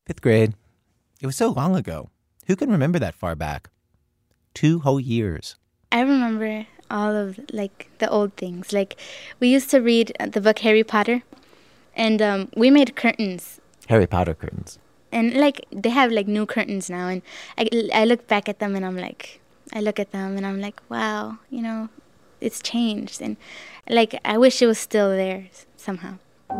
Fifth grade. It was so long ago. Who can remember that far back? 2 whole years. I remember all of, the old things. We used to read the book Harry Potter, and we made curtains. Harry Potter curtains. And, they have, new curtains now, and I look back at them, and I'm like, wow, it's changed. And, I wish it was still there somehow.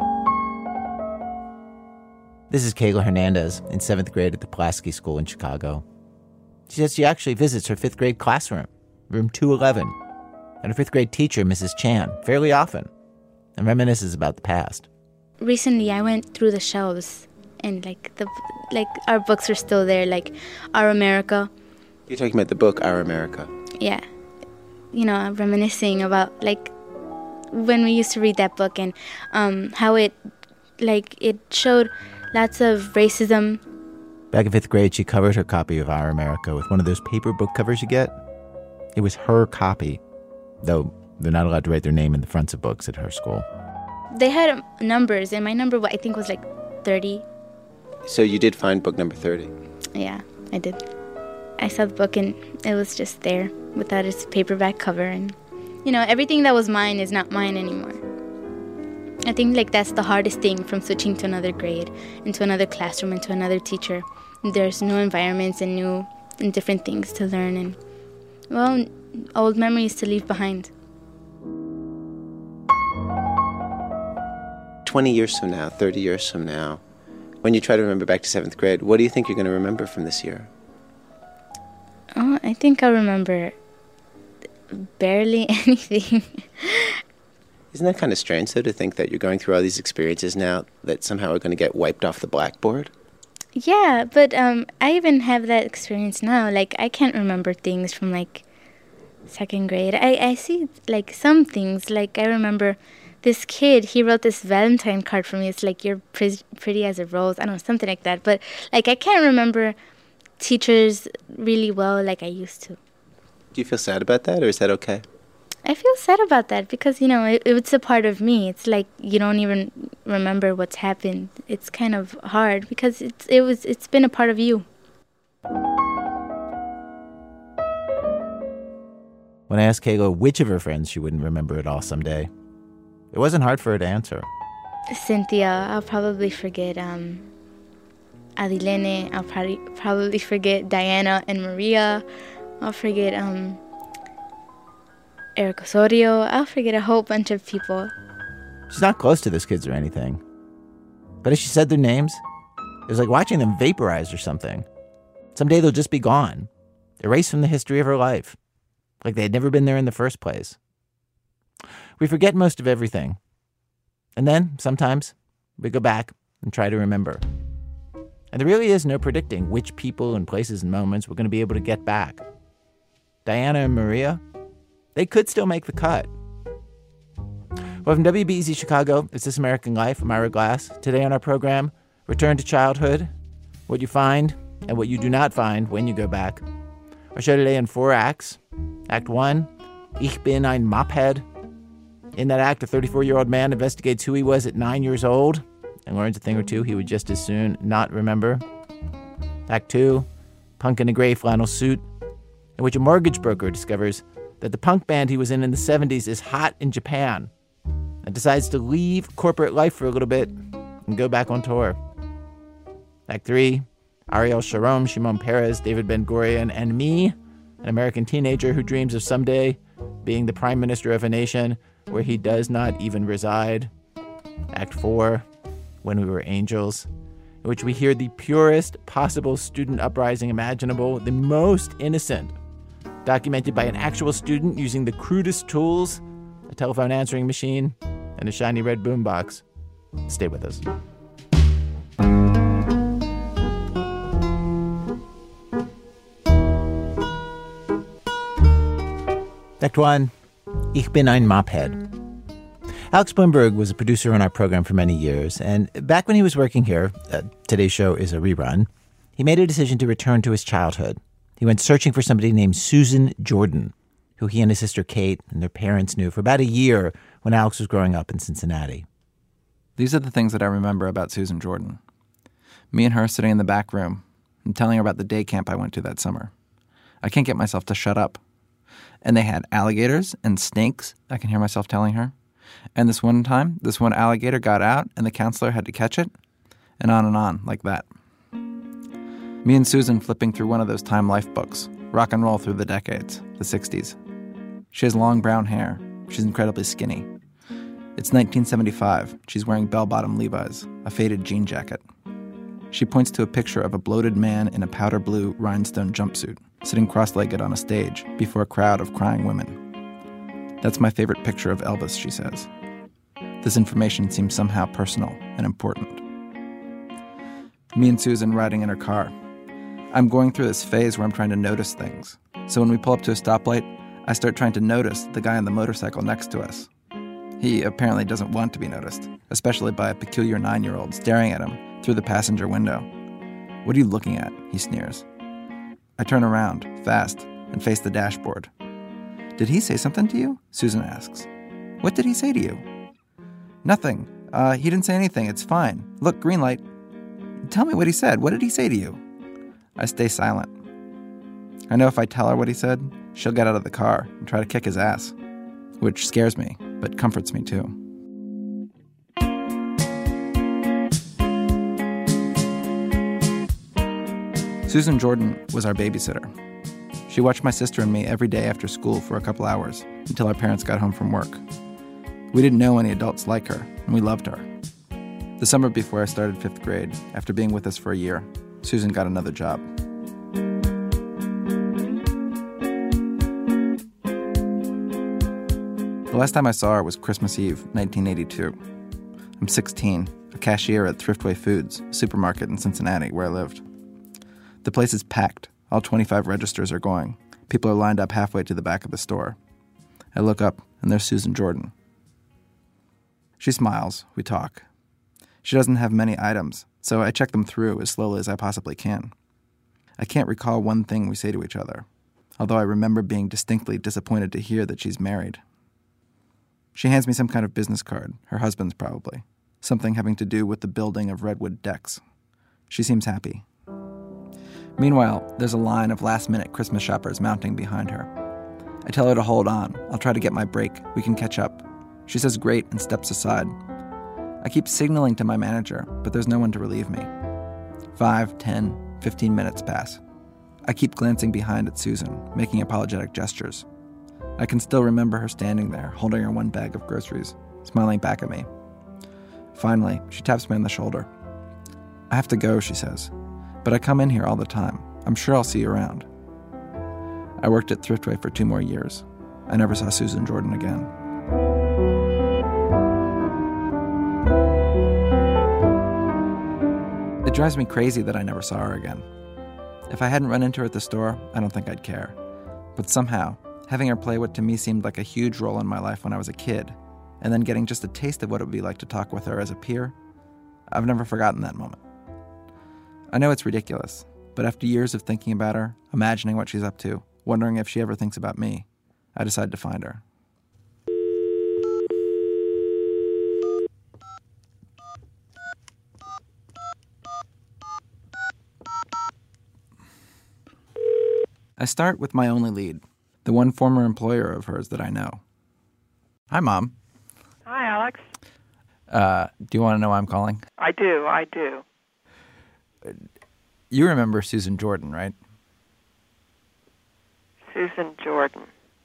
This is Kayla Hernandez in 7th grade at the Pulaski School in Chicago. She says she actually visits her 5th grade classroom, room 211, and her 5th grade teacher, Mrs. Chan, fairly often, and reminisces about the past. Recently, I went through the shelves, and our books are still there, Our America. You're talking about the book Our America? Yeah. I'm reminiscing about when we used to read that book, and how it showed lots of racism. Back in 5th grade, she covered her copy of Our America with one of those paper book covers you get. It was her copy, though they're not allowed to write their name in the fronts of books at her school. They had numbers, and my number, I think, was 30. So you did find book number 30? Yeah, I did. I saw the book, and it was just there without its paperback cover. And, everything that was mine is not mine anymore. I think that's the hardest thing from switching to another grade, into another classroom, into another teacher. There's new environments and new and different things to learn, and, old memories to leave behind. 20 years from now, 30 years from now, when you try to remember back to 7th grade, what do you think you're going to remember from this year? Oh, I think I'll remember barely anything. Isn't that kind of strange, though, to think that you're going through all these experiences now that somehow are going to get wiped off the blackboard? Yeah, but I even have that experience now. I can't remember things from, 2nd grade. I see, some things. I remember this kid, he wrote this Valentine card for me. It's you're pretty as a rose. I don't know, something like that. But, I can't remember teachers really well like I used to. Do you feel sad about that, or is that okay? I feel sad about that because, it's a part of me. It's you don't even remember what's happened. It's kind of hard because it's been a part of you. When I asked Kayla which of her friends she wouldn't remember at all someday, it wasn't hard for her to answer. Cynthia, I'll probably forget Adilene. I'll probably forget Diana and Maria. I'll forget Eric Osorio. I'll forget a whole bunch of people. She's not close to those kids or anything. But as she said their names, it was like watching them vaporize or something. Someday they'll just be gone, erased from the history of her life, like they had never been there in the first place. We forget most of everything. And then, sometimes, we go back and try to remember. And there really is no predicting which people and places and moments we're going to be able to get back. Diana and Maria, they could still make the cut. Well, from WBEZ Chicago, it's This American Life. I'm Ira Glass. Today on our program, Return to Childhood, what you find and what you do not find when you go back. Our show today in 4 acts. Act 1, Ich bin ein Mophead. In that act, a 34-year-old man investigates who he was at 9 years old and learns a thing or two he would just as soon not remember. Act 2, Punk in a gray flannel suit, in which a mortgage broker discovers that the punk band he was in the 70s is hot in Japan and decides to leave corporate life for a little bit and go back on tour. Act 3, Ariel Sharon, Shimon Peres, David Ben-Gurion, and me, an American teenager who dreams of someday being the prime minister of a nation where he does not even reside. Act 4, When We Were Angels, in which we hear the purest possible student uprising imaginable, the most innocent, documented by an actual student using the crudest tools, a telephone answering machine, and a shiny red boombox. Stay with us. Act 1, Ich bin ein Mophead. Alex Blumberg was a producer on our program for many years, and back when he was working here, today's show is a rerun, he made a decision to return to his childhood. He went searching for somebody named Susan Jordan, who he and his sister Kate and their parents knew for about a year when Alex was growing up in Cincinnati. These are the things that I remember about Susan Jordan. Me and her sitting in the back room and telling her about the day camp I went to that summer. I can't get myself to shut up. And they had alligators and snakes, I can hear myself telling her. And this one time, this one alligator got out and the counselor had to catch it. And on, like that. Me and Susan flipping through one of those Time Life books, rock and roll through the decades, the 60s. She has long brown hair. She's incredibly skinny. It's 1975. She's wearing bell-bottom Levi's, a faded jean jacket. She points to a picture of a bloated man in a powder blue rhinestone jumpsuit, sitting cross-legged on a stage before a crowd of crying women. That's my favorite picture of Elvis, she says. This information seems somehow personal and important. Me and Susan riding in her car. I'm going through this phase where I'm trying to notice things. So when we pull up to a stoplight, I start trying to notice the guy on the motorcycle next to us. He apparently doesn't want to be noticed, especially by a peculiar 9-year-old staring at him through the passenger window. "What are you looking at?" he sneers. I turn around, fast, and face the dashboard. "Did he say something to you?" Susan asks. "What did he say to you?" "Nothing. He didn't say anything. It's fine. Look, green light." "Tell me what he said. What did he say to you?" I stay silent. I know if I tell her what he said, she'll get out of the car and try to kick his ass, which scares me, but comforts me too. Susan Jordan was our babysitter. She watched my sister and me every day after school for a couple hours until our parents got home from work. We didn't know any adults like her, and we loved her. The summer before I started 5th grade, after being with us for a year, Susan got another job. The last time I saw her was Christmas Eve, 1982. I'm 16, a cashier at Thriftway Foods, a supermarket in Cincinnati, where I lived. The place is packed. All 25 registers are going. People are lined up halfway to the back of the store. I look up, and there's Susan Jordan. She smiles. We talk. She doesn't have many items, so I check them through as slowly as I possibly can. I can't recall one thing we say to each other, although I remember being distinctly disappointed to hear that she's married. She hands me some kind of business card, her husband's probably, something having to do with the building of redwood decks. She seems happy. Meanwhile, there's a line of last-minute Christmas shoppers mounting behind her. I tell her to hold on. I'll try to get my break. We can catch up. She says great and steps aside. I keep signaling to my manager, but there's no one to relieve me. 5, 10, 15 minutes pass. I keep glancing behind at Susan, making apologetic gestures. I can still remember her standing there, holding her one bag of groceries, smiling back at me. Finally, she taps me on the shoulder. "I have to go," she says, "but I come in here all the time. I'm sure I'll see you around." I worked at Thriftway for 2 more years. I never saw Susan Jordan again. It drives me crazy that I never saw her again. If I hadn't run into her at the store, I don't think I'd care. But somehow, having her play what to me seemed like a huge role in my life when I was a kid, and then getting just a taste of what it would be like to talk with her as a peer, I've never forgotten that moment. I know it's ridiculous, but after years of thinking about her, imagining what she's up to, wondering if she ever thinks about me, I decided to find her. I start with my only lead, the one former employer of hers that I know. Hi, Mom. Hi, Alex. Do you want to know why I'm calling? I do. You remember Susan Jordan, right? Susan Jordan.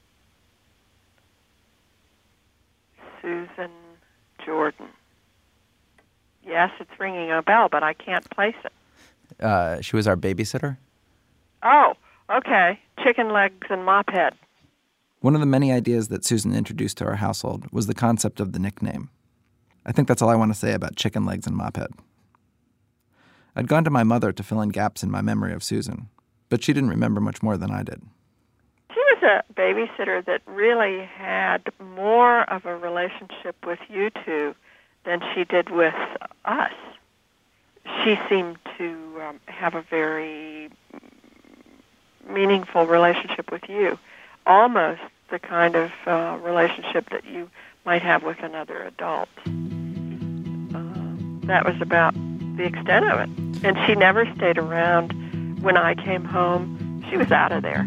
Susan Jordan. Yes, it's ringing a bell, but I can't place it. She was our babysitter. Oh, okay. Chicken legs and mop head. One of the many ideas that Susan introduced to our household was the concept of the nickname. I think that's all I want to say about chicken legs and mop head. I'd gone to my mother to fill in gaps in my memory of Susan, but she didn't remember much more than I did. She was a babysitter that really had more of a relationship with you two than she did with us. She seemed to have a very meaningful relationship with you, almost the kind of relationship that you might have with another adult. That was about the extent of it. And she never stayed around. When I came home, she was out of there.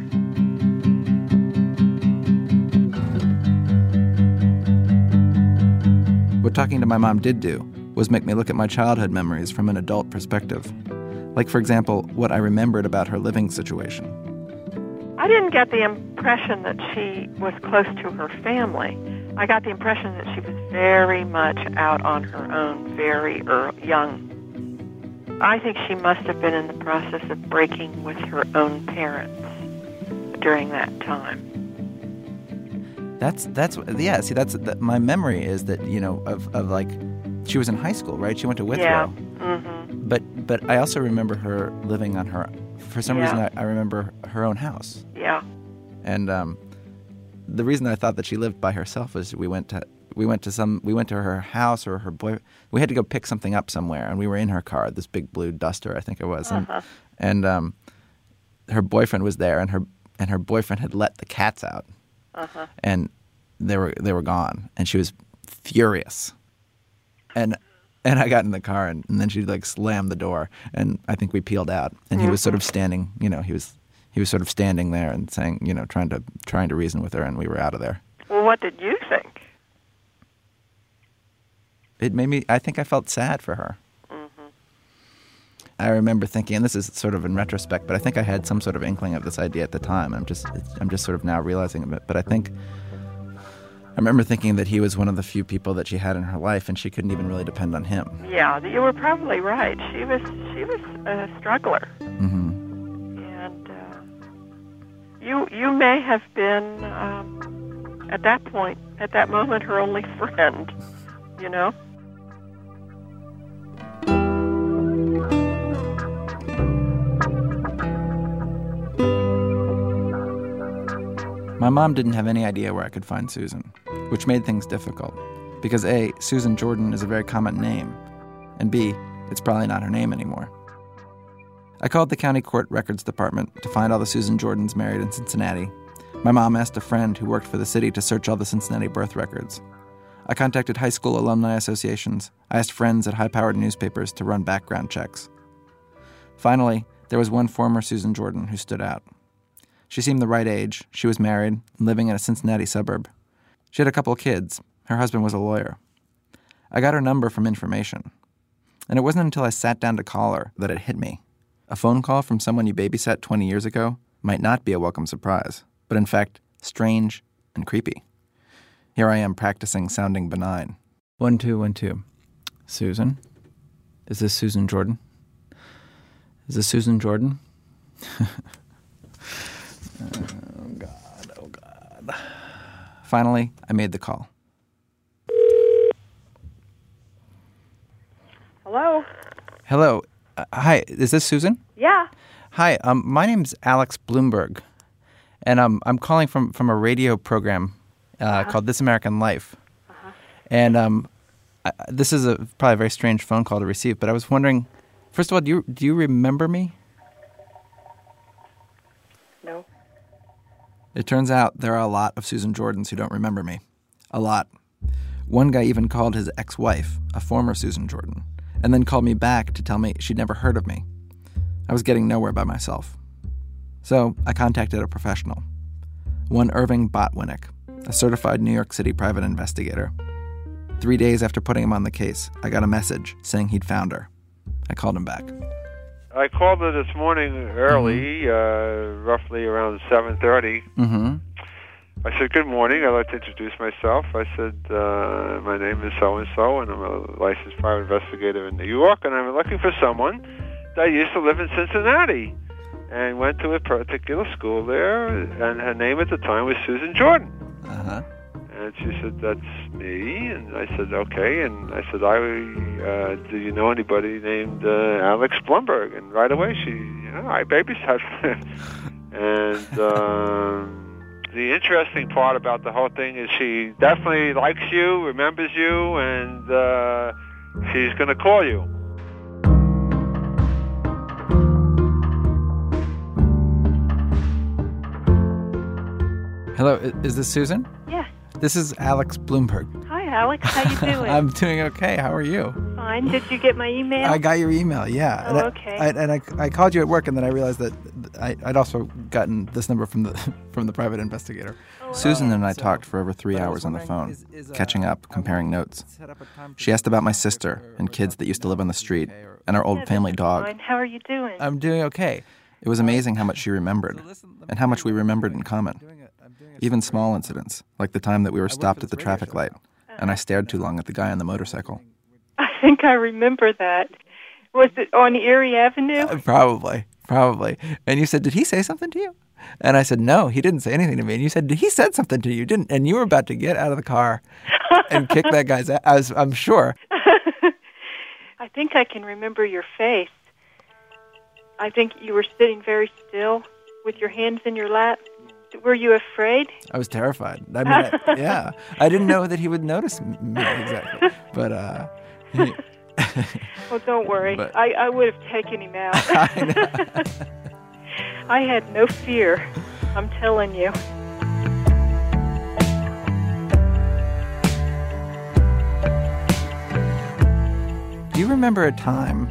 What talking to my mom did do was make me look at my childhood memories from an adult perspective. Like, for example, what I remembered about her living situation. I didn't get the impression that she was close to her family. I got the impression that she was very much out on her own, very young. I think she must have been in the process of breaking with her own parents during that time. My memory is that, of like, she was in high school, right? She went to Withrow. Yeah. Mm-hmm. But I also remember her living on her, for some reason I remember her own house. Yeah. And the reason I thought that she lived by herself was we went to her house or her boy. We had to go pick something up somewhere, and we were in her car, this big blue Duster, I think it was, and her boyfriend was there, and her boyfriend had let the cats out, and they were gone, and she was furious, and I got in the car, and then she like slammed the door, and I think we peeled out, and he was sort of standing, he was sort of standing there and saying, trying to reason with her, and we were out of there. Well, what did you think? It made me, I think I felt sad for her. Mm-hmm. I remember thinking, and this is sort of in retrospect, but I think I had some sort of inkling of this idea at the time. I'm just sort of now realizing it. But I remember thinking that he was one of the few people that she had in her life, and she couldn't even really depend on him. Yeah, you were probably right. She was a struggler. Mm-hmm. And you may have been, at that point, at that moment, her only friend, My mom didn't have any idea where I could find Susan, which made things difficult. Because A, Susan Jordan is a very common name, and B, it's probably not her name anymore. I called the county court records department to find all the Susan Jordans married in Cincinnati. My mom asked a friend who worked for the city to search all the Cincinnati birth records. I contacted high school alumni associations. I asked friends at high-powered newspapers to run background checks. Finally, there was one former Susan Jordan who stood out. She seemed the right age. She was married and living in a Cincinnati suburb. She had a couple of kids. Her husband was a lawyer. I got her number from information. And it wasn't until I sat down to call her that it hit me. A phone call from someone you babysat 20 years ago might not be a welcome surprise, but in fact, strange and creepy. Here I am practicing sounding benign. 1 2 1 2. Susan? Is this Susan Jordan? Is this Susan Jordan? Oh God. Finally, I made the call. Hello? Hello. Hi, is this Susan? Yeah. Hi, my name's Alex Bloomberg, and I'm calling from a radio program called This American Life. And this is probably a very strange phone call to receive, but I was wondering, first of all, do you remember me? No. It turns out there are a lot of Susan Jordans who don't remember me. A lot. One guy even called his ex-wife, a former Susan Jordan, and then called me back to tell me she'd never heard of me. I was getting nowhere by myself. So I contacted a professional. One Irving Botwinick, a certified New York City private investigator. 3 days after putting him on the case, I got a message saying he'd found her. I called him back. I called her this morning early, roughly around 7:30. Mm-hmm. I said, good morning. I'd like to introduce myself. I said, my name is so-and-so, and I'm a licensed private investigator in New York, and I'm looking for someone that used to live in Cincinnati and went to a particular school there, and her name at the time was Susan Jordan. Uh-huh. And she said, that's me. And I said, okay. And I said, do you know anybody named Alex Bloomberg? And right away I babysat. And the interesting part about the whole thing is she definitely likes you, remembers you, and she's going to call you. Hello, is this Susan? Yeah. This is Alex Bloomberg. Hi, Alex. How you doing? I'm doing okay. How are you? Fine. fine. Did you get my email? I got your email, yeah. Oh, okay. I called you at work, and then I realized that I'd also gotten this number from the private investigator. Susan and I talked for over 3 hours on the phone, catching up, comparing notes. She asked about my sister and kids that used to live on the street, and our old family dog. Fine. How are you doing? I'm doing okay. It was amazing how much she remembered, and how much we remembered in common. Even small incidents, like the time that we were stopped at the traffic light, and I stared too long at the guy on the motorcycle. I think I remember that. Was it on Erie Avenue? Probably. And you said, did he say something to you? And I said, no, he didn't say anything to me. And you said, he said something to you, didn't? And you were about to get out of the car and kick that guy's ass, I'm sure. I think I can remember your face. I think you were sitting very still with your hands in your lap. Were you afraid? I was terrified. I mean, yeah. I didn't know that he would notice me exactly. But, well, don't worry. But, I would have taken him out. I know. I had no fear. I'm telling you. Do you remember a time,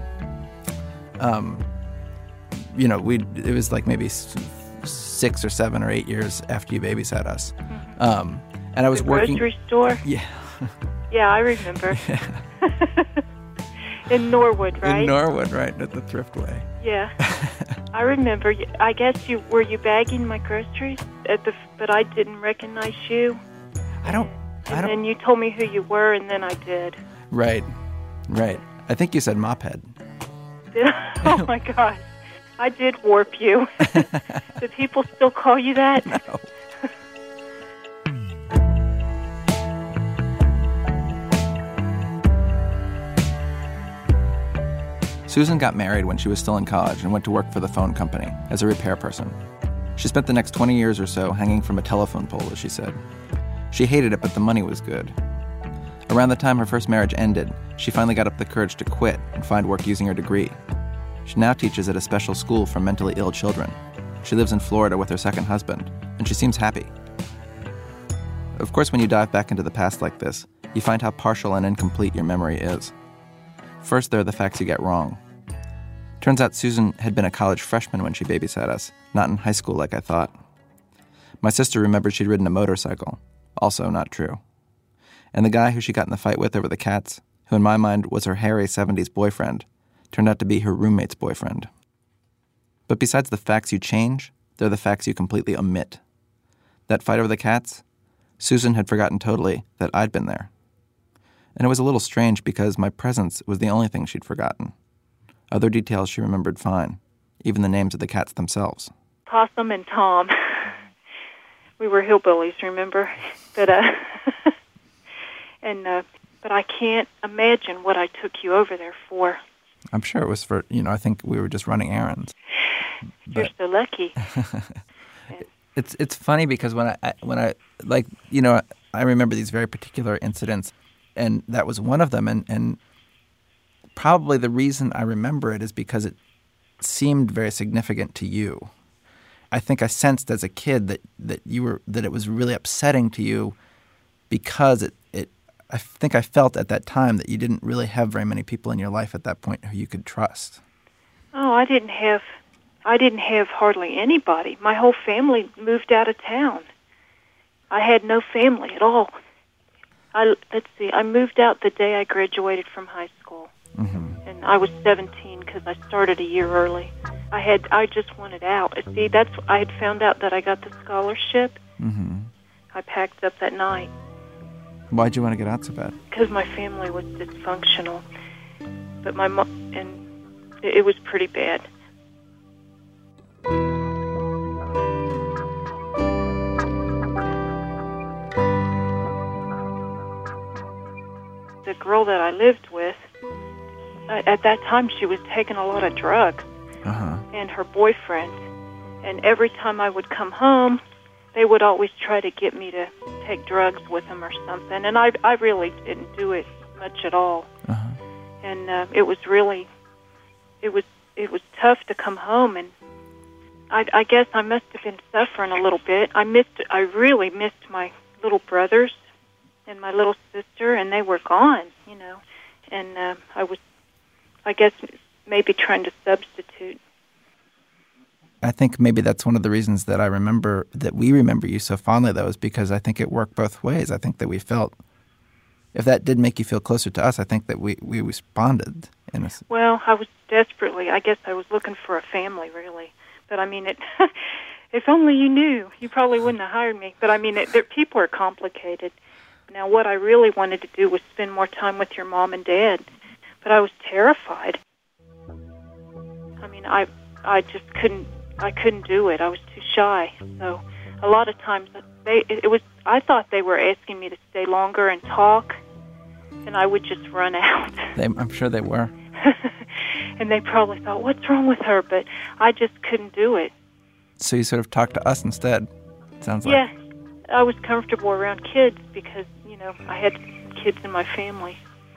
it was like maybe 6 or 7 or 8 years after you babysat us. And I was working... grocery store? Yeah. Yeah, I remember. Yeah. In Norwood, right? In Norwood, right, at the Thriftway. Yeah. I remember. I guess were you bagging my groceries but I didn't recognize you. I don't. And then you told me who you were, and then I did. Right. I think you said mophead. Did I? Oh my gosh. I did warp you. Do people still call you that? No. Susan got married when she was still in college and went to work for the phone company as a repair person. She spent the next 20 years or so hanging from a telephone pole, as she said. She hated it, but the money was good. Around the time her first marriage ended, she finally got up the courage to quit and find work using her degree. She now teaches at a special school for mentally ill children. She lives in Florida with her second husband, and she seems happy. Of course, when you dive back into the past like this, you find how partial and incomplete your memory is. First, there are the facts you get wrong. Turns out Susan had been a college freshman when she babysat us, not in high school like I thought. My sister remembered she'd ridden a motorcycle. Also not true. And the guy who she got in the fight with over the cats, who in my mind was her hairy 70s boyfriend, turned out to be her roommate's boyfriend. But besides the facts you change, they're the facts you completely omit. That fight over the cats, Susan had forgotten totally that I'd been there. And it was a little strange because my presence was the only thing she'd forgotten. Other details she remembered fine, even the names of the cats themselves. Possum and Tom. We were hillbillies, remember? But but I can't imagine what I took you over there for. I'm sure it was for, I think we were just running errands. You're so lucky. It's funny because when I remember these very particular incidents, and that was one of them, and probably the reason I remember it is because it seemed very significant to you. I think I sensed as a kid that it was really upsetting to you because I think I felt at that time that you didn't really have very many people in your life at that point who you could trust. Oh, I didn't have hardly anybody. My whole family moved out of town. I had no family at all. I moved out the day I graduated from high school. Mm-hmm. And I was 17 because I started a year early. I just wanted out. See, I had found out that I got the scholarship. Mm-hmm. I packed up that night. Why'd you want to get out so bad? Because my family was dysfunctional. But my mom, and it was pretty bad. The girl that I lived with, at that time she was taking a lot of drugs. Uh-huh. And her boyfriend. And every time I would come home, they would always try to get me to take drugs with them or something. And I really didn't do it much at all. Uh-huh. And it was tough to come home. And I guess I must have been suffering a little bit. I really missed my little brothers and my little sister, and they were gone, and I guess, maybe trying to substitute. I think maybe that's one of the reasons that we remember you so fondly, though, is because I think it worked both ways. I think that we felt, if that did make you feel closer to us, I think that we responded. Well, I was I guess I was looking for a family, really. But I mean, if only you knew, you probably wouldn't have hired me. But I mean, people are complicated. Now, what I really wanted to do was spend more time with your mom and dad, but I was terrified. I mean, I just couldn't do it. I was too shy. So a lot of times I thought they were asking me to stay longer and talk, and I would just run out. I'm sure they were. And they probably thought, what's wrong with her? But I just couldn't do it. So you sort of talked to us instead, it sounds like. Yeah, I was comfortable around kids because, I had kids in my family.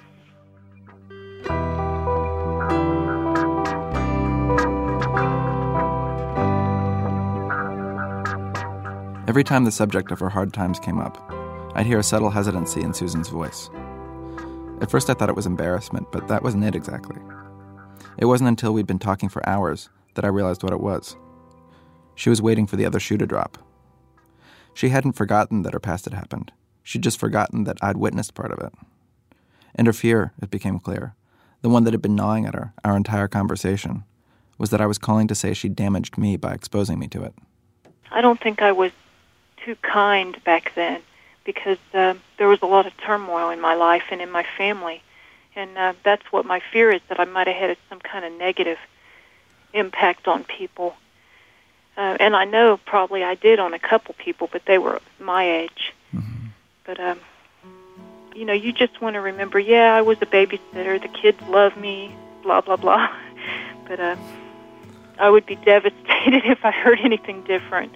Every time the subject of her hard times came up, I'd hear a subtle hesitancy in Susan's voice. At first I thought it was embarrassment, but that wasn't it exactly. It wasn't until we'd been talking for hours that I realized what it was. She was waiting for the other shoe to drop. She hadn't forgotten that her past had happened. She'd just forgotten that I'd witnessed part of it. And her fear, it became clear, the one that had been gnawing at her our entire conversation, was that I was calling to say she damaged me by exposing me to it. I don't think I was too kind back then because there was a lot of turmoil in my life and in my family. And that's what my fear is, that I might have had some kind of negative impact on people. And I know probably I did on a couple people, but they were my age. Mm-hmm. But, you just want to remember, I was a babysitter, the kids love me, blah, blah, blah. But I would be devastated if I heard anything different.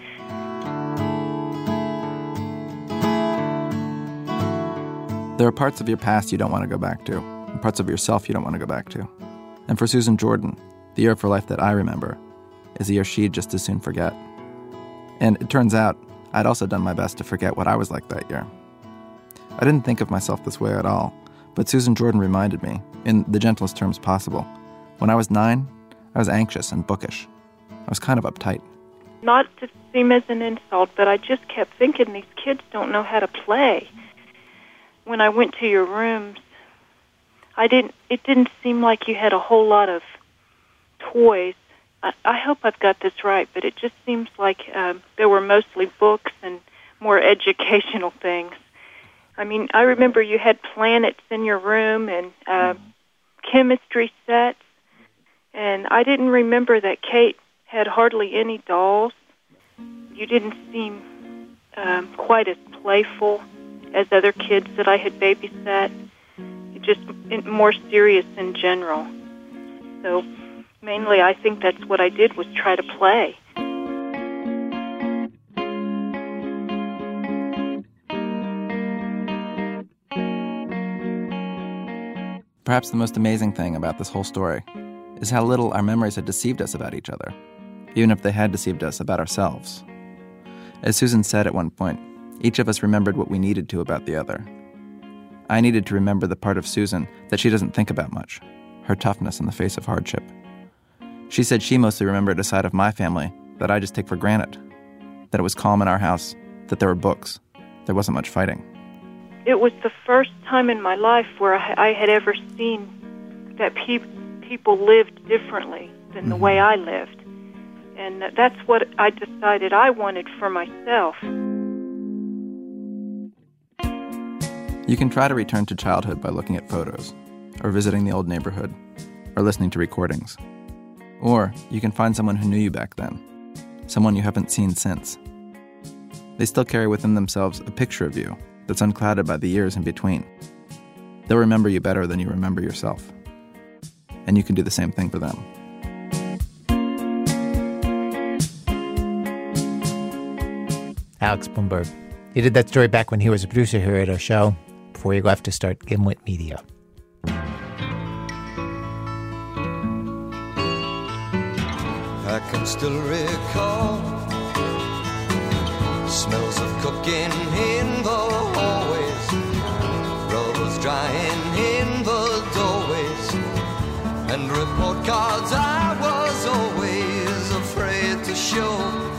There are parts of your past you don't want to go back to, and parts of yourself you don't want to go back to. And for Susan Jordan, the year of her life that I remember is a year she'd just as soon forget. And it turns out I'd also done my best to forget what I was like that year. I didn't think of myself this way at all, but Susan Jordan reminded me, in the gentlest terms possible. When I was 9, I was anxious and bookish. I was kind of uptight. Not to seem as an insult, but I just kept thinking these kids don't know how to play. When I went to your rooms, it didn't seem like you had a whole lot of toys. I hope I've got this right, but it just seems like there were mostly books and more educational things. I mean, I remember you had planets in your room and chemistry sets, and I didn't remember that Kate had hardly any dolls. You didn't seem quite as playful as other kids that I had babysat. Just more serious in general. So mainly I think that's what I did, was try to play. Perhaps the most amazing thing about this whole story is how little our memories had deceived us about each other, even if they had deceived us about ourselves. As Susan said at one point, each of us remembered what we needed to about the other. I needed to remember the part of Susan that she doesn't think about much, her toughness in the face of hardship. She said she mostly remembered a side of my family that I just take for granted, that it was calm in our house, that there were books, there wasn't much fighting. It was the first time in my life where I had ever seen that people lived differently than the way I lived. And that's what I decided I wanted for myself. You can try to return to childhood by looking at photos, or visiting the old neighborhood, or listening to recordings. Or you can find someone who knew you back then, someone you haven't seen since. They still carry within themselves a picture of you that's unclouded by the years in between. They'll remember you better than you remember yourself. And you can do the same thing for them. Alex Blumberg. He did that story back when he was a producer here at our show, before he left to start Gimlet Media. I can still recall smells of cooking in the hallways, rubbers drying in the door. and report cards I was always afraid to show.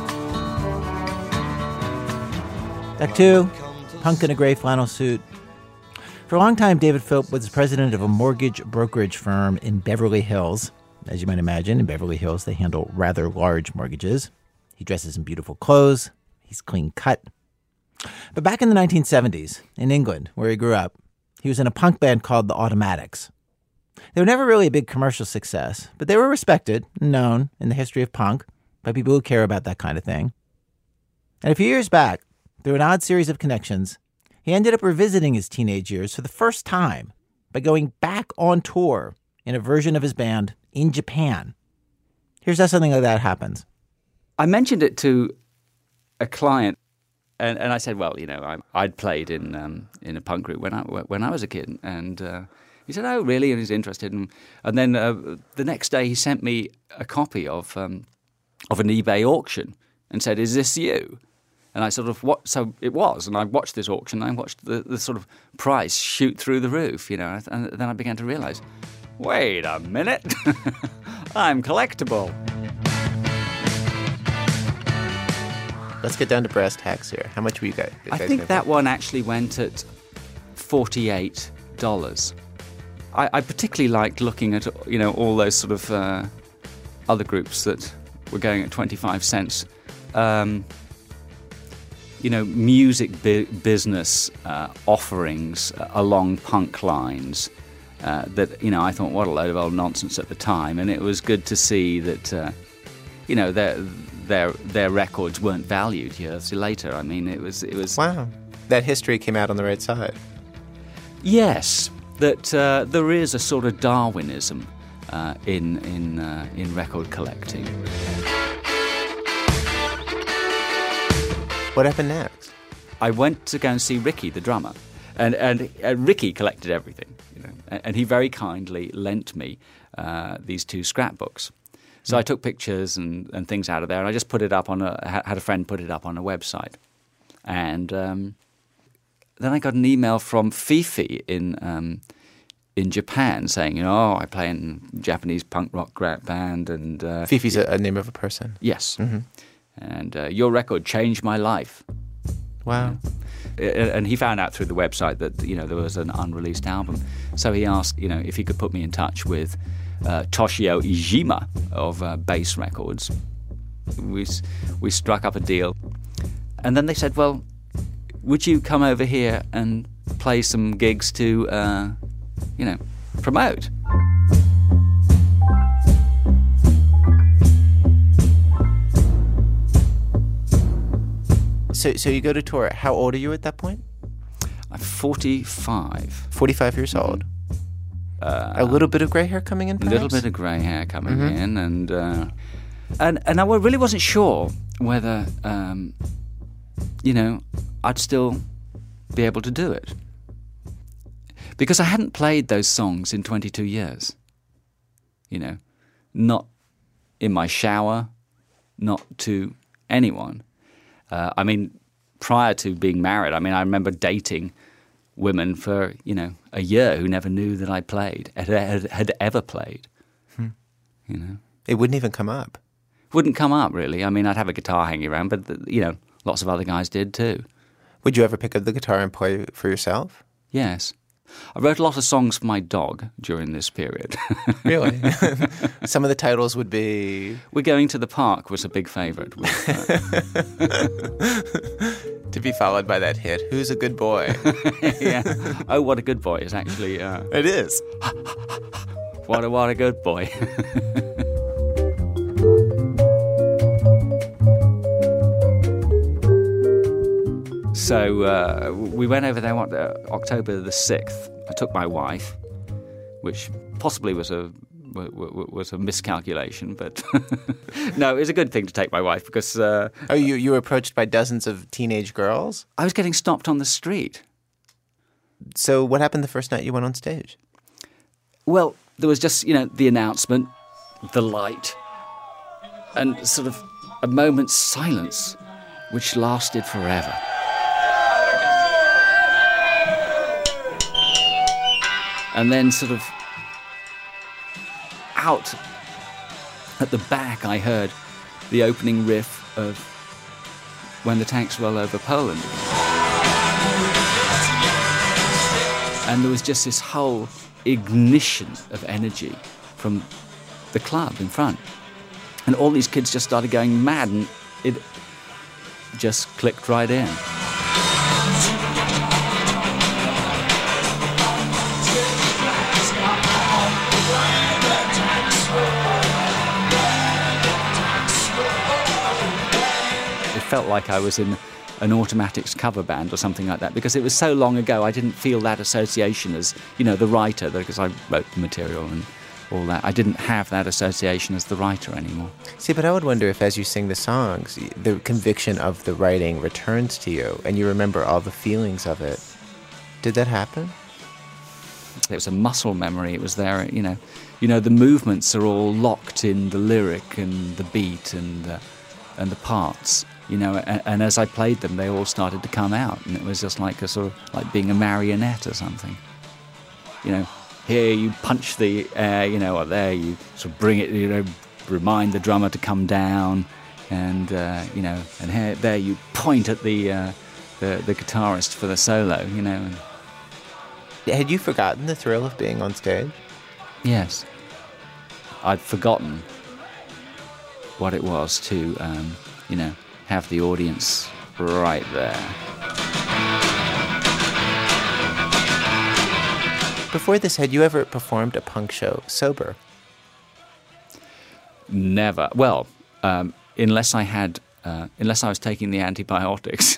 Act 2, punk in a gray flannel suit. For a long time, David Philp was president of a mortgage brokerage firm in Beverly Hills. As you might imagine, in Beverly Hills, they handle rather large mortgages. He dresses in beautiful clothes. He's clean cut. But back in the 1970s, in England, where he grew up, he was in a punk band called the Automatics. They were never really a big commercial success, but they were respected and known in the history of punk by people who care about that kind of thing. And a few years back, through an odd series of connections, he ended up revisiting his teenage years for the first time by going back on tour in a version of his band in Japan. Here's how something like that happens. I mentioned it to a client, and I said, well, you know, I'd played in a punk group when I was a kid, and he said, oh, really? And he's interested. And then the next day he sent me a copy of an eBay auction and said, is this you? And I sort of, so it was, and I watched this auction, and I watched the sort of price shoot through the roof, you know, and then I began to realize, wait a minute, I'm collectible. Let's get down to brass tacks here. How much were you guys? I think that one actually went at $48. I particularly liked looking at, you know, all those sort of other groups that were going at 25 cents. You know, music business offerings along punk lines that, you know, I thought, what a load of old nonsense at the time. And it was good to see that, you know, their records weren't valued years later. I mean, it was. Wow, that history came out on the right side. Yes, that there is a sort of Darwinism in record collecting. What happened next? I went to go and see Ricky, the drummer, and Ricky collected everything, you know, and he very kindly lent me these 2 scrapbooks. So I took pictures and things out of there, and I just put it up had a friend put it up on a website. And then I got an email from Fifi in Japan saying, you know, I play in a Japanese punk rock band. And Fifi's a name of a person? Yes. Mm-hmm. And your record changed my life. Wow. And he found out through the website that, you know, there was an unreleased album. So he asked, you know, if he could put me in touch with Toshio Ijima of Bass Records. We struck up a deal. And then they said, well, would you come over here and play some gigs to, you know, promote? So you go to tour. How old are you at that point? I'm 45. 45 years old. A little bit of grey hair coming in, perhaps? A little bit of grey hair coming in, and I really wasn't sure whether, you know, I'd still be able to do it. Because I hadn't played those songs in 22 years. You know, not in my shower, not to anyone. I mean, prior to being married, I mean, I remember dating women for, you know, a year who never knew that I played, had ever played. You know, it wouldn't even come up. Wouldn't come up, really. I mean, I'd have a guitar hanging around, but, you know, lots of other guys did too. Would you ever pick up the guitar and play for yourself? Yes. I wrote a lot of songs for my dog during this period. Really? Some of the titles would be... We're Going to the Park was a big favourite. To be followed by that hit, Who's a Good Boy? Yeah. Oh, What a Good Boy is actually... It is. What a good boy. So we went over there October the 6th. I took my wife, which possibly was a miscalculation, but no, it was a good thing to take my wife because... you were approached by dozens of teenage girls? I was getting stopped on the street. So what happened the first night you went on stage? Well, there was just, you know, the announcement, the light, and sort of a moment's silence, which lasted forever. And then sort of out at the back, I heard the opening riff of When the Tanks Roll Over Poland. And there was just this whole ignition of energy from the club in front. And all these kids just started going mad, and it just clicked right in. It felt like I was in an Automatics cover band or something like that, because it was so long ago. I didn't feel that association as, the writer, because I wrote the material and all that. I didn't have that association as the writer anymore. See, but I would wonder if as you sing the songs, the conviction of the writing returns to you and you remember all the feelings of it. Did that happen? It was a muscle memory. It was there, the movements are all locked in the lyric and the beat and the parts, and as I played them, they all started to come out, and it was just like a sort of like being a marionette or something. Here you punch the air, or there you sort of bring it, remind the drummer to come down, and and here there you point at the guitarist for the solo, And had you forgotten the thrill of being on stage? Yes, I'd forgotten what it was to, have the audience right there. Before this, had you ever performed a punk show sober? Never. Well, unless I was taking the antibiotics.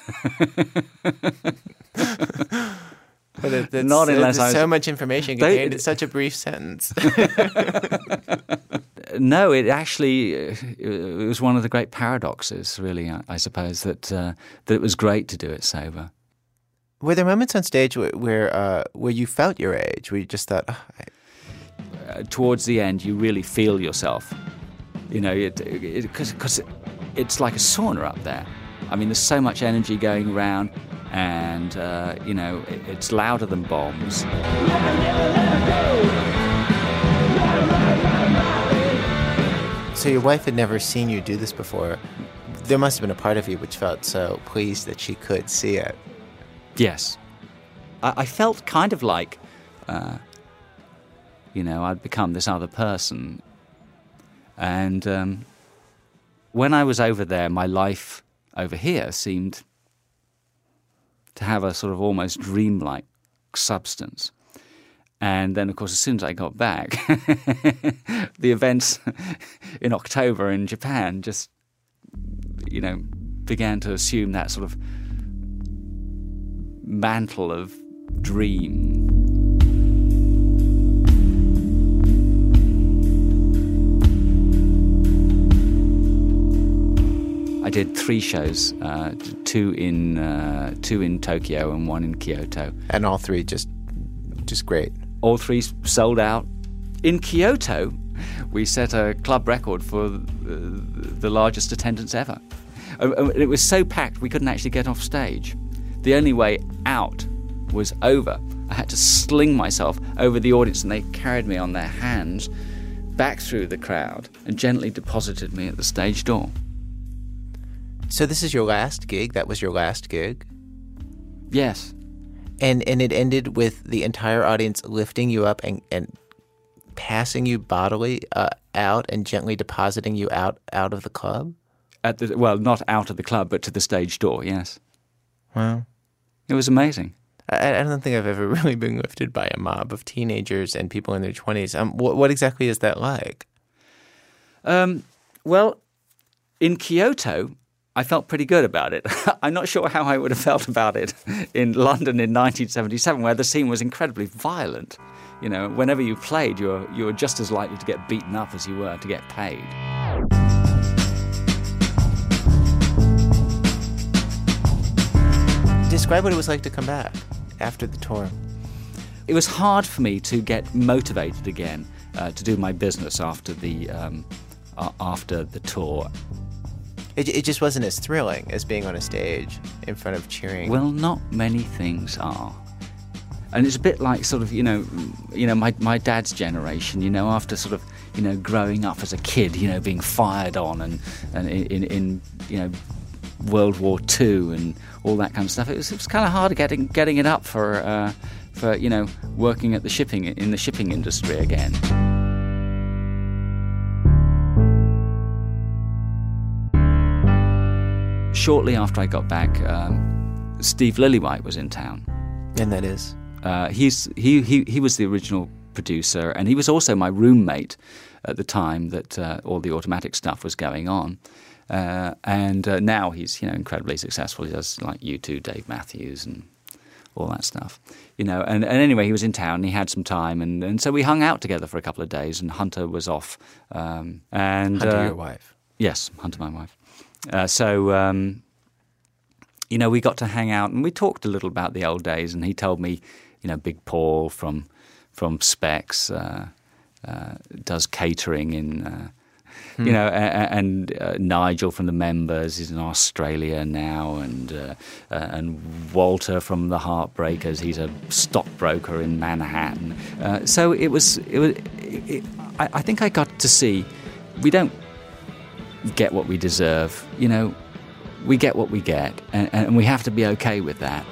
But Not unless there's so much information contained in such a brief sentence. No, it actually it was one of the great paradoxes, really, I suppose, that it was great to do it sober. Were there moments on stage where you felt your age, where you just thought, towards the end, you really feel yourself, because it's like a sauna up there. I mean, there's so much energy going around, and it's louder than bombs. So your wife had never seen you do this before. There must have been a part of you which felt so pleased that she could see it. Yes. I felt kind of like, I'd become this other person. And when I was over there, my life over here seemed to have a sort of almost dreamlike substance. And then, of course, as soon as I got back, the events in October in Japan just, began to assume that sort of mantle of dream. I did 3 shows, two in Tokyo and 1 in Kyoto. And all 3 just great. All 3 sold out. In Kyoto, we set a club record for the largest attendance ever. It was so packed we couldn't actually get off stage. The only way out was over. I had to sling myself over the audience, and they carried me on their hands back through the crowd and gently deposited me at the stage door. So this is your last gig? That was your last gig? Yes. And it ended with the entire audience lifting you up and passing you bodily out and gently depositing you out of the club? Not out of the club, but to the stage door, yes. Wow. It was amazing. I don't think I've ever really been lifted by a mob of teenagers and people in their 20s. What exactly is that like? Well, in Kyoto, I felt pretty good about it. I'm not sure how I would have felt about it in London in 1977, where the scene was incredibly violent. Whenever you played, you were just as likely to get beaten up as you were to get paid. Describe what it was like to come back after the tour. It was hard for me to get motivated again to do my business after the tour. It just wasn't as thrilling as being on a stage in front of cheering. Well, not many things are. And it's a bit like sort of, my dad's generation, after sort of growing up as a kid, being fired on and in World War II and all that kind of stuff. It was kind of hard getting it up for working at the shipping industry again. Shortly after I got back, Steve Lillywhite was in town. And that is? He was the original producer, and he was also my roommate at the time that all the Automatic stuff was going on. And now he's incredibly successful. He does like U2, Dave Matthews, and all that stuff. And anyway, he was in town. And he had some time, and so we hung out together for a couple of days. And Hunter was off. And Hunter, your wife? Yes, Hunter, my wife. We got to hang out, and we talked a little about the old days. And he told me, Big Paul from Specs does catering in. And Nigel from the Members is in Australia now, and Walter from the Heartbreakers, he's a stockbroker in Manhattan. So I think I got to see, we don't get what we deserve, we get what we get, and we have to be okay with that.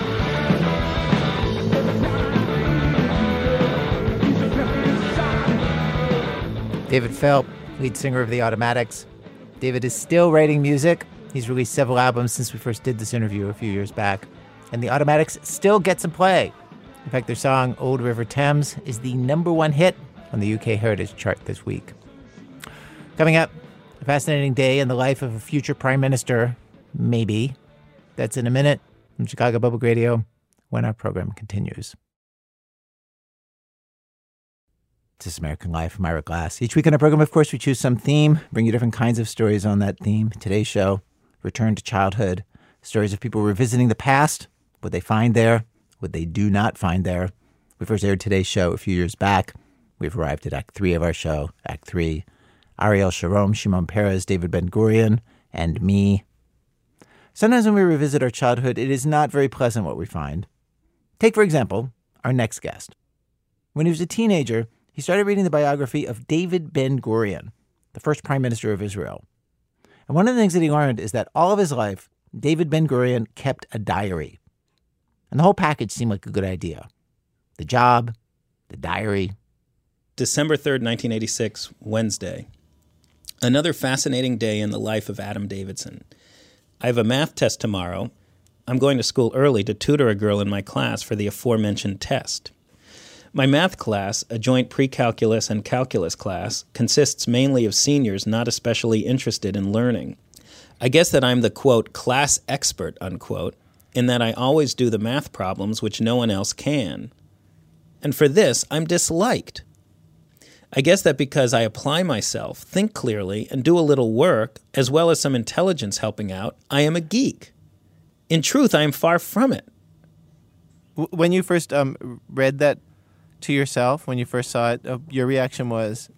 David Phelps, lead singer of the Automatics. David is still writing music. He's released several albums since we first did this interview a few years back. And the Automatics still get some play. In fact, their song Old River Thames is the #1 hit on the UK Heritage Chart this week. Coming up, a fascinating day in the life of a future prime minister. Maybe. That's in a minute from Chicago Public Radio when our program continues. This is American Life. I'm Ira Glass. Each week on our program, of course, we choose some theme, bring you different kinds of stories on that theme. Today's show, Return to Childhood. Stories of people revisiting the past, what they find there, what they do not find there. We first aired today's show a few years back. We've arrived at Act 3 of our show, Act 3. Ariel Sharon, Shimon Peres, David Ben-Gurion, and me. Sometimes when we revisit our childhood, it is not very pleasant what we find. Take, for example, our next guest. When he was a teenager, he started reading the biography of David Ben-Gurion, the first prime minister of Israel. And one of the things that he learned is that all of his life, David Ben-Gurion kept a diary. And the whole package seemed like a good idea. The job, the diary. December 3rd, 1986, Wednesday. Another fascinating day in the life of Adam Davidson. I have a math test tomorrow. I'm going to school early to tutor a girl in my class for the aforementioned test. My math class, a joint pre-calculus and calculus class, consists mainly of seniors not especially interested in learning. I guess that I'm the, quote, class expert, unquote, in that I always do the math problems which no one else can. And for this, I'm disliked. I guess that because I apply myself, think clearly, and do a little work, as well as some intelligence helping out, I am a geek. In truth, I am far from it. When you first read that to yourself, when you first saw it, your reaction was?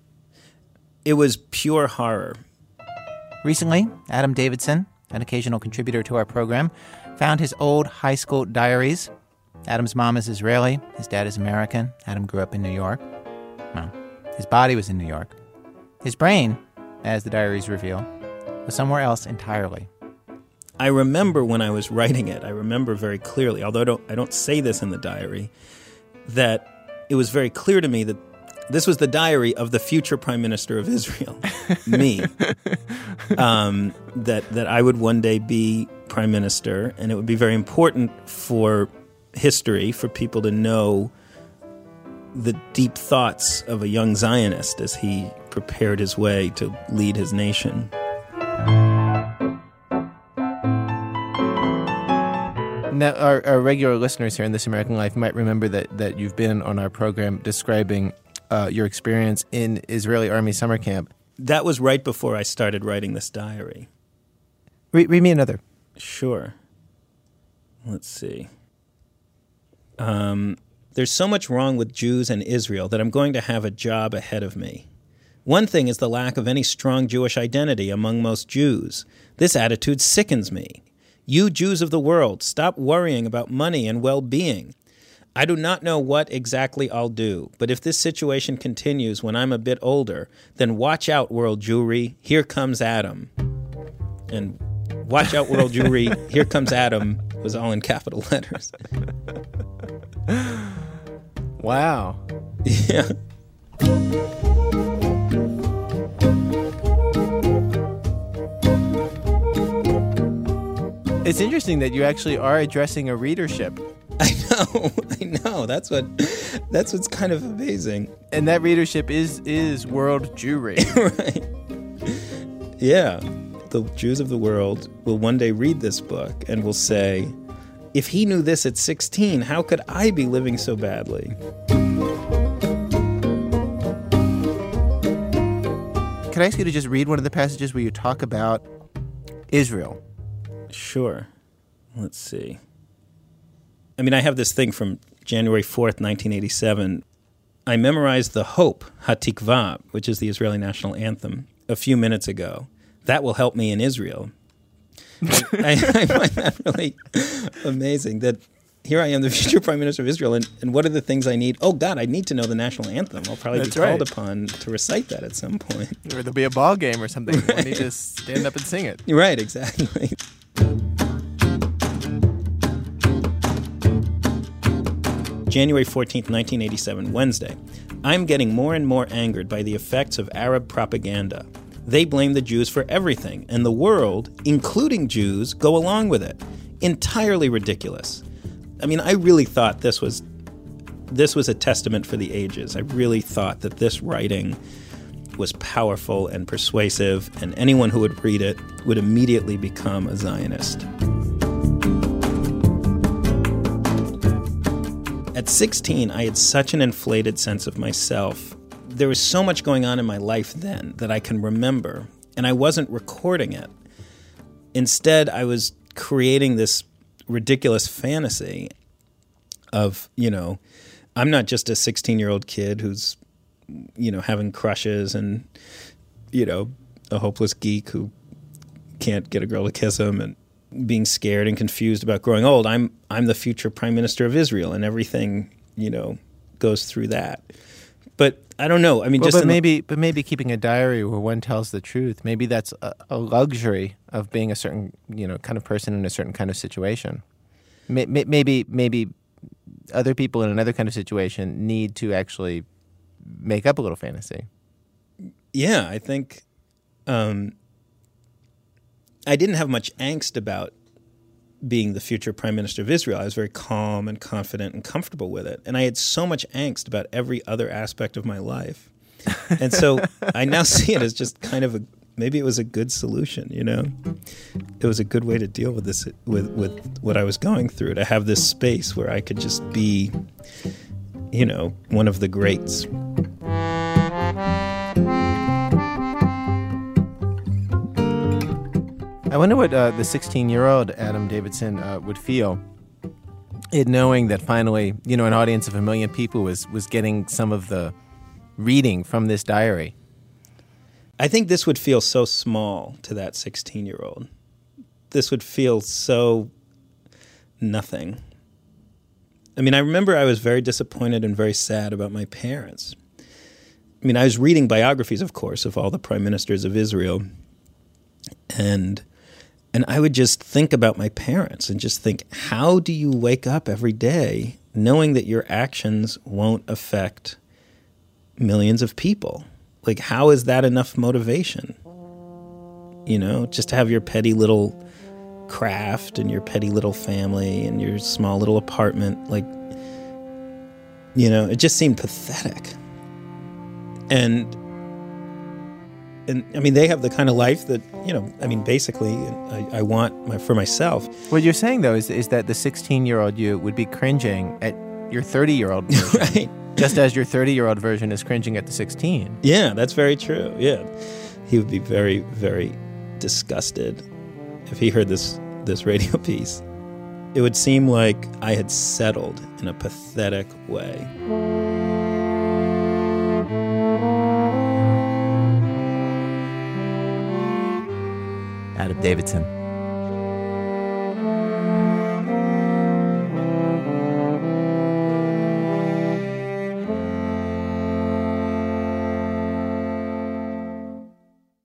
It was pure horror. Recently, Adam Davidson, an occasional contributor to our program, found his old high school diaries. Adam's mom is Israeli. His dad is American. Adam grew up in New York. Well, his body was in New York. His brain, as the diaries reveal, was somewhere else entirely. I remember when I was writing it, I remember very clearly, although I don't say this in the diary, that it was very clear to me that this was the diary of the future prime minister of Israel, me, that I would one day be prime minister, and it would be very important for history for people to know the deep thoughts of a young Zionist as he prepared his way to lead his nation. Now, our regular listeners here in This American Life might remember that you've been on our program describing your experience in Israeli Army summer camp. That was right before I started writing this diary. Read me another. Sure. Let's see. There's so much wrong with Jews and Israel that I'm going to have a job ahead of me. One thing is the lack of any strong Jewish identity among most Jews. This attitude sickens me. You Jews of the world, stop worrying about money and well-being. I do not know what exactly I'll do, but if this situation continues when I'm a bit older, then watch out, World Jewry. Here comes Adam. And watch out, World Jewry. Here comes Adam was all in capital letters. Wow. Yeah. It's interesting that you actually are addressing a readership. I know. That's what's kind of amazing. And that readership is world Jewry. Right. Yeah. The Jews of the world will one day read this book and will say, if he knew this at 16, how could I be living so badly? Could I ask you to just read one of the passages where you talk about Israel? Sure. Let's see. I mean, I have this thing from January 4th, 1987. I memorized the Hope, Hatikvah, which is the Israeli national anthem, a few minutes ago. That will help me in Israel. I find that really amazing that here I am, the future prime minister of Israel, and what are the things I need? Oh, God, I need to know the national anthem. I'll probably be called upon to recite that at some point. Or there'll be a ball game or something. Right. You need to stand up and sing it. Right, exactly. January 14th, 1987, Wednesday. I'm getting more and more angered by the effects of Arab propaganda. They blame the Jews for everything, and the world, including Jews, go along with it. Entirely ridiculous. I mean, I really thought this was a testament for the ages. I really thought that this writing was powerful and persuasive, and anyone who would read it would immediately become a Zionist. At 16, I had such an inflated sense of myself. There was so much going on in my life then that I can remember, and I wasn't recording it. Instead, I was creating this ridiculous fantasy of, I'm not just a 16-year-old kid who's, having crushes and, a hopeless geek who can't get a girl to kiss him and being scared and confused about growing old. I'm the future prime minister of Israel, and everything, goes through that. But I don't know. I mean, maybe keeping a diary where one tells the truth, maybe that's a luxury of being a certain, kind of person in a certain kind of situation. Maybe other people in another kind of situation need to actually make up a little fantasy. Yeah, I think I didn't have much angst about being the future prime minister of Israel. I was very calm and confident and comfortable with it. And I had so much angst about every other aspect of my life. And so I now see it as just kind of maybe it was a good solution, It was a good way to deal with this, with what I was going through, to have this space where I could just be, one of the greats. I wonder what the 16-year-old Adam Davidson would feel in knowing that finally, an audience of 1 million people was getting some of the reading from this diary. I think this would feel so small to that 16-year-old. This would feel so nothing. I mean, I remember I was very disappointed and very sad about my parents. I mean, I was reading biographies, of course, of all the prime ministers of Israel, and I would just think about my parents and just think, how do you wake up every day knowing that your actions won't affect millions of people? Like, how is that enough motivation? Just to have your petty little craft and your petty little family and your small little apartment. Like, it just seemed pathetic. And I mean, they have the kind of life that, basically I want for myself. What you're saying, though, is that the 16-year-old you would be cringing at your 30-year-old version. Right. Just as your 30-year-old version is cringing at the 16. Yeah, that's very true. Yeah. He would be very, very disgusted if he heard this radio piece. It would seem like I had settled in a pathetic way. Adam Davidson.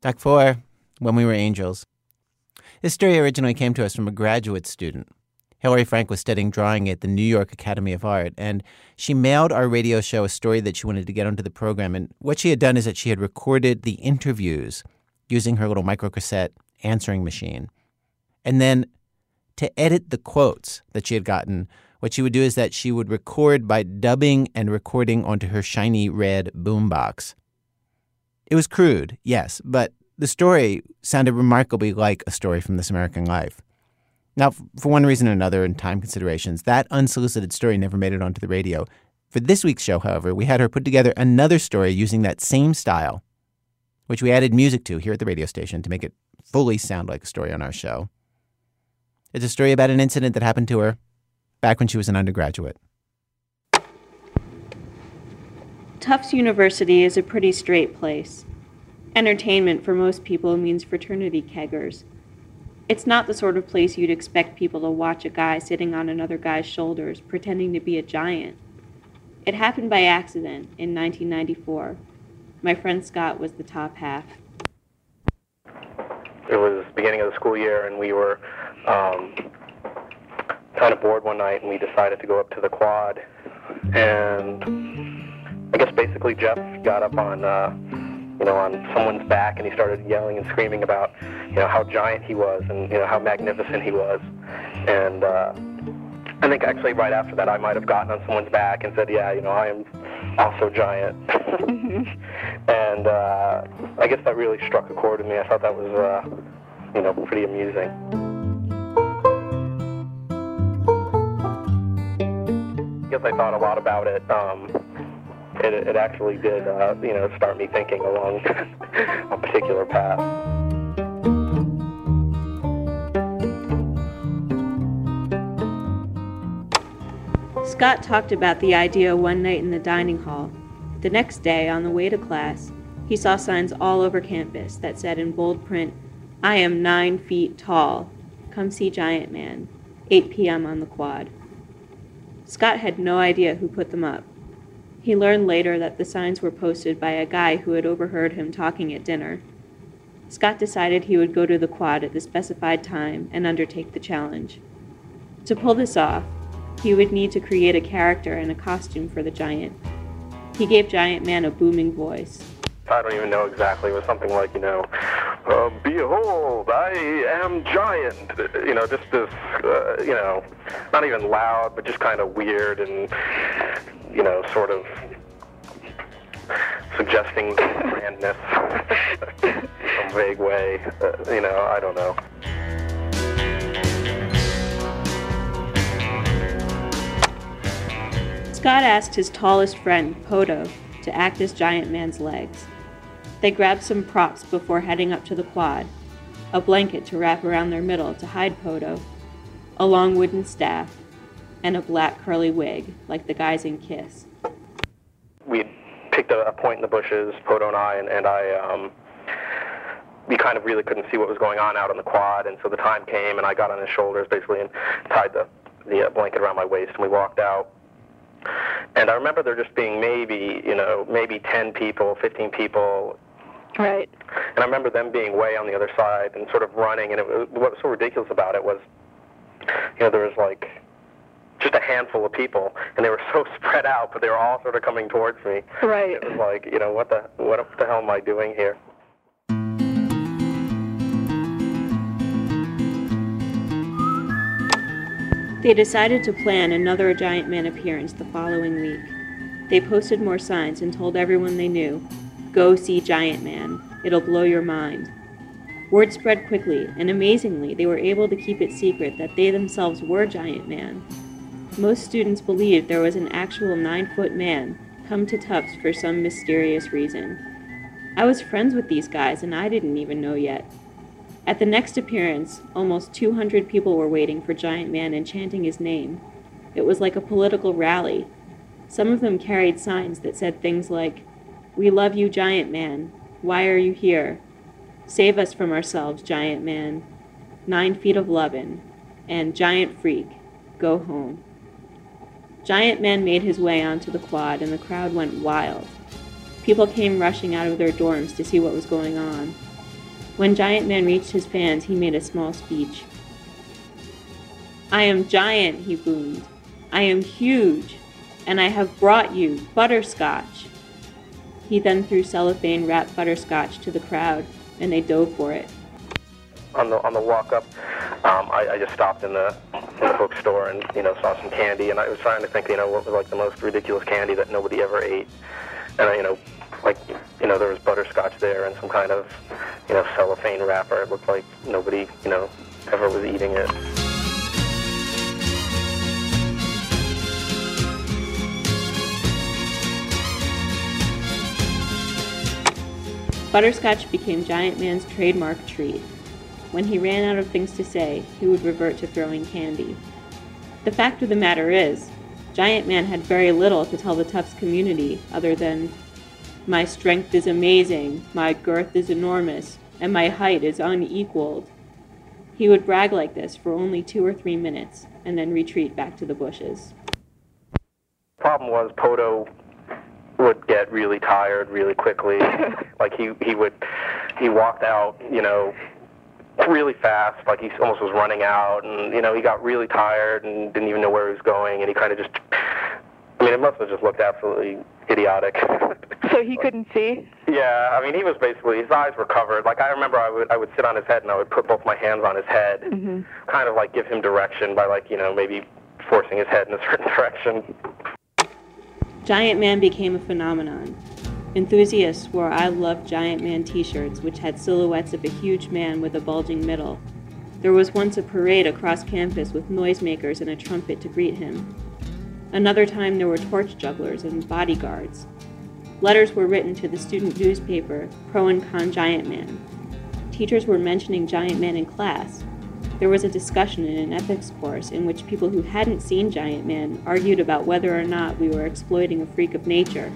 Act 4, When We Were Angels. This story originally came to us from a graduate student. Hilary Frank was studying drawing at the New York Academy of Art, and she mailed our radio show a story that she wanted to get onto the program. And what she had done is that she had recorded the interviews using her little microcassette answering machine. And then to edit the quotes that she had gotten, what she would do is that she would record by dubbing and recording onto her shiny red boombox. It was crude, yes, but the story sounded remarkably like a story from This American Life. Now, for one reason or another, and time considerations, that unsolicited story never made it onto the radio. For this week's show, however, we had her put together another story using that same style, which we added music to here at the radio station to make it fully sound like a story on our show. It's a story about an incident that happened to her back when she was an undergraduate. Tufts University is a pretty straight place. Entertainment for most people means fraternity keggers. It's not the sort of place you'd expect people to watch a guy sitting on another guy's shoulders pretending to be a giant. It happened by accident in 1994. My friend Scott was the top half. It was the beginning of the school year, and we were kind of bored one night, and we decided to go up to the quad. And I guess basically Jeff got up on someone's back, and he started yelling and screaming about, how giant he was and, how magnificent he was. And I think actually right after that I might have gotten on someone's back and said, I am also giant. And I guess that really struck a chord with me. I thought that was, pretty amusing. I guess I thought a lot about it. It actually did, start me thinking along a particular path. Scott talked about the idea one night in the dining hall. The next day, on the way to class, he saw signs all over campus that said in bold print, "I am 9 feet tall. Come see Giant Man. 8 p.m. on the quad." Scott had no idea who put them up. He learned later that the signs were posted by a guy who had overheard him talking at dinner. Scott decided he would go to the quad at the specified time and undertake the challenge. To pull this off, he would need to create a character and a costume for the giant. He gave Giant Man a booming voice. I don't even know exactly. It was something like, behold, I am giant. Just this, not even loud, but just kind of weird and, sort of suggesting grandness in some vague way. I don't know. Scott asked his tallest friend, Poto, to act as Giant Man's legs. They grabbed some props before heading up to the quad, a blanket to wrap around their middle to hide Poto, a long wooden staff, and a black curly wig, like the guys in Kiss. We picked a point in the bushes, Poto and I, we kind of really couldn't see what was going on out on the quad, and so the time came, and I got on his shoulders, basically, and tied the blanket around my waist, and we walked out. And I remember there just being maybe 10 people, 15 people. Right. And I remember them being way on the other side and sort of running, and what was so ridiculous about it was, there was like just a handful of people, and they were so spread out, but they were all sort of coming towards me. Right. It was like, what the hell am I doing here? They decided to plan another Giant Man appearance the following week. They posted more signs and told everyone they knew, "Go see Giant Man. It'll blow your mind." Word spread quickly, and amazingly, they were able to keep it secret that they themselves were Giant Man. Most students believed there was an actual 9-foot man come to Tufts for some mysterious reason. I was friends with these guys, and I didn't even know yet. At the next appearance, almost 200 people were waiting for Giant Man and chanting his name. It was like a political rally. Some of them carried signs that said things like, "We love you, Giant Man. Why are you here? Save us from ourselves, Giant Man. 9 feet of lovin'. And Giant Freak. Go home." Giant Man made his way onto the quad, and the crowd went wild. People came rushing out of their dorms to see what was going on. When Giant Man reached his fans, he made a small speech. "I am giant," he boomed. "I am huge, and I have brought you butterscotch." He then threw cellophane-wrapped butterscotch to the crowd, and they dove for it. On the walk up, I just stopped in the bookstore and saw some candy, and I was trying to think what was like the most ridiculous candy that nobody ever ate, and there was butterscotch there and some kind of cellophane wrapper. It looked like nobody ever was eating it. Butterscotch became Giant Man's trademark treat. When he ran out of things to say, he would revert to throwing candy. The fact of the matter is, Giant Man had very little to tell the Tufts community other than, "My strength is amazing, my girth is enormous, and my height is unequaled." He would brag like this for only 2 or 3 minutes, and then retreat back to the bushes. The problem was Poto would get really tired really quickly. Like he walked out, really fast, like he almost was running out, and he got really tired and didn't even know where he was going, and he kind of just, it must have just looked absolutely idiotic. So he couldn't see? Yeah, he was basically, his eyes were covered. Like I remember I would sit on his head and I would put both my hands on his head, kind of like give him direction by maybe forcing his head in a certain direction. Giant Man became a phenomenon. Enthusiasts wore "I Love Giant Man" t-shirts which had silhouettes of a huge man with a bulging middle. There was once a parade across campus with noisemakers and a trumpet to greet him. Another time there were torch jugglers and bodyguards. Letters were written to the student newspaper, Pro and Con Giant Man. Teachers were mentioning Giant Man in class. There was a discussion in an ethics course in which people who hadn't seen Giant Man argued about whether or not we were exploiting a freak of nature.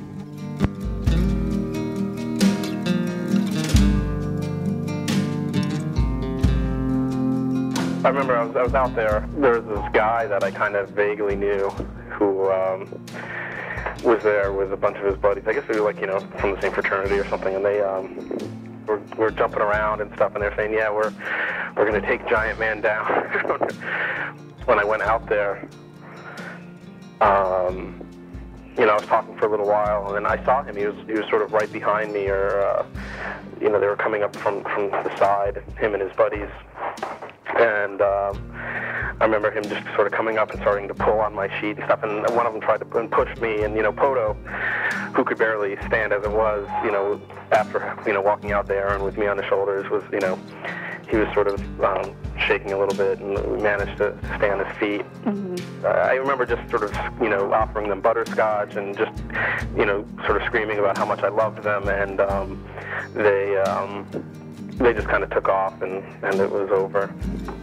I remember I was out there. There was this guy that I kind of vaguely knew who was there with a bunch of his buddies. I guess they were from the same fraternity or something, and they were jumping around and stuff, and they're saying, "Yeah, we're going to take Giant Man down." When I went out there, I was talking for a little while, and then I saw him. He was sort of right behind me, or they were coming up from the side, him and his buddies. And I remember him just sort of coming up and starting to pull on my sheet and stuff, and one of them tried to push me, and Poto, who could barely stand as it was, after walking out there and with me on his shoulders, was he was sort of shaking a little bit, and we managed to stay on his feet. I remember just sort of offering them butterscotch and just sort of screaming about how much I loved them, and they just kind of took off, and it was over.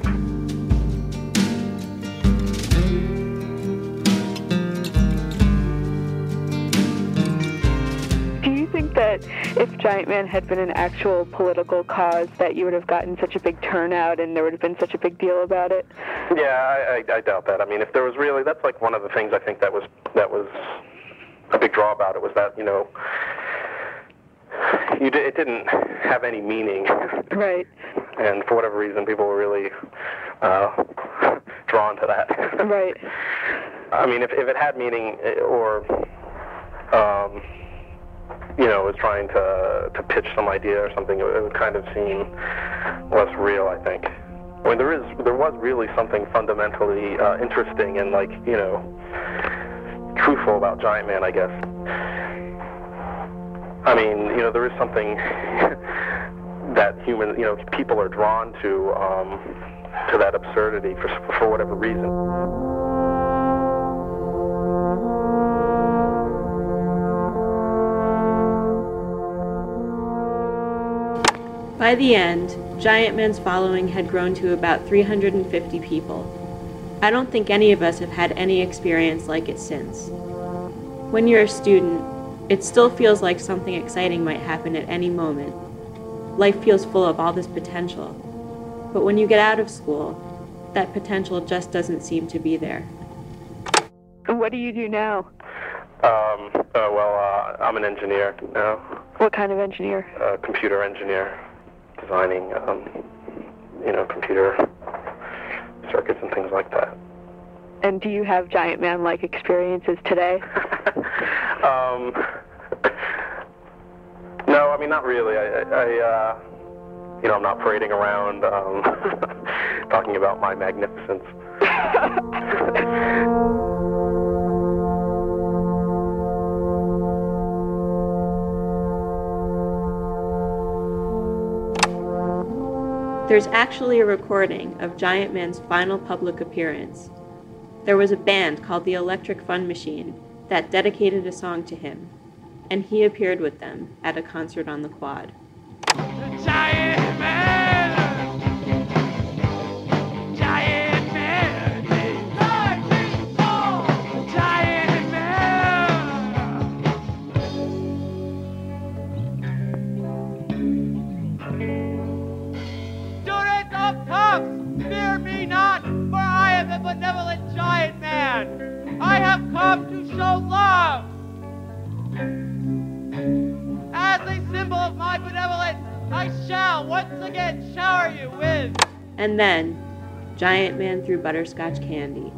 Do you think that if Giant Man had been an actual political cause, that you would have gotten such a big turnout and there would have been such a big deal about it? Yeah, I doubt that. If there was really, that's like one of the things I think that was a big draw about it, was that, it didn't have any meaning. Right. And for whatever reason, people were really drawn to that. Right. If it had meaning, or was trying to pitch some idea or something, it would kind of seem less real, I think. There was really something fundamentally interesting and truthful about Giant Man, I guess. There is something that people are drawn to that absurdity for whatever reason. By the end, Giant Man's following had grown to about 350 people. I don't think any of us have had any experience like it since. When you're a student, it still feels like something exciting might happen at any moment. Life feels full of all this potential. But when you get out of school, that potential just doesn't seem to be there. What do you do now? I'm an engineer now. What kind of engineer? Computer engineer. designing, computer circuits and things like that. And do you have giant man-like experiences today? No, I mean, not really. I'm not parading around talking about my magnificence. There's actually a recording of Giant Man's final public appearance. There was a band called the Electric Fun Machine that dedicated a song to him, and he appeared with them at a concert on the Quad. Giant man! Giant man! Giant man! Students of Tufts, fear me not, for I am a benevolent giant man. I have come to show love. As a symbol of my benevolence, I shall once again shower you with. And then, Giant Man threw butterscotch candy.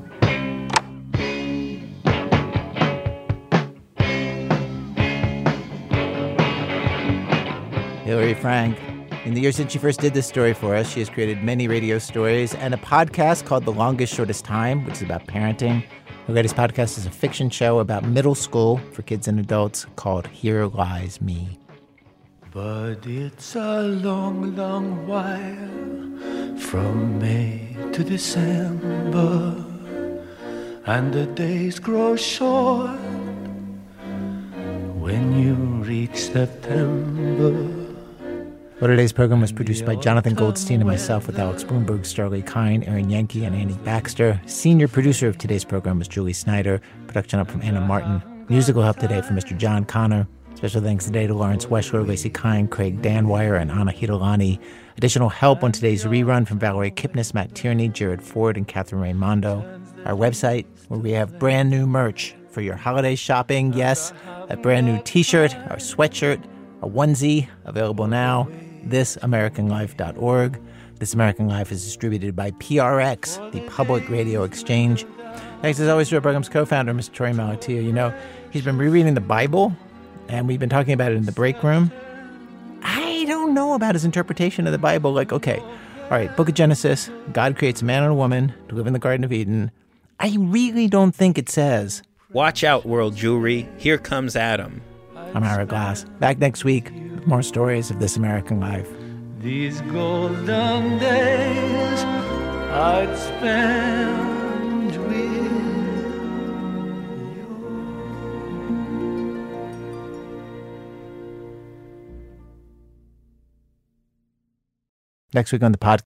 Hillary Frank. In the years since she first did this story for us, she has created many radio stories and a podcast called The Longest Shortest Time, which is about parenting. Her latest podcast is a fiction show about middle school for kids and adults called Here Lies Me. But it's a long, long while from May to December, and the days grow short when you reach September. Well, today's program was produced by Jonathan Goldstein and myself with Alex Bloomberg, Starley Kine, Aaron Yankee, and Annie Baxter. Senior producer of today's program was Julie Snyder. Production up from Anna Martin. Musical help today from Mr. John Connor. Special thanks today to Lawrence Weschler, Lacey Kine, Craig Danwire, and Anna Hidalani. Additional help on today's rerun from Valerie Kipnis, Matt Tierney, Jared Ford, and Catherine Raimondo. Our website, where we have brand new merch for your holiday shopping. Yes, a brand new t-shirt, our sweatshirt, a onesie, available now. thisamericanlife.org. This American Life is distributed by PRX, the Public Radio Exchange. Thanks as always to our program's co-founder, Mr. Torrey Malatia. You know, he's been rereading the Bible, and we've been talking about it in the break room. I don't know about his interpretation of the Bible. Like, okay, all right, Book of Genesis, God creates a man and a woman to live in the Garden of Eden. I really don't think it says, watch out, world jewelry, here comes Adam. I'm Ira Glass. Back next week with more stories of This American Life. These golden days I'd spend with you. Next week on the podcast.